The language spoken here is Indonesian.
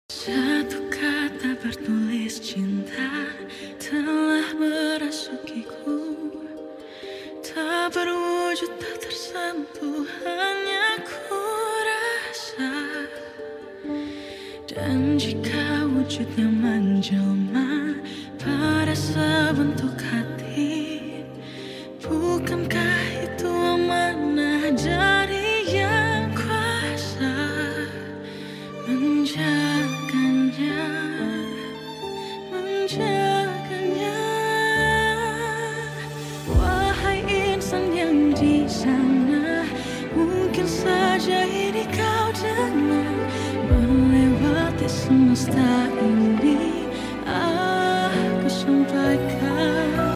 Satu kata bertulis cinta telah merasukiku, tak berwujud, tak tersentuh, hanya ku rasa. Dan jika wujudnya menjelma pada sebentuk hati,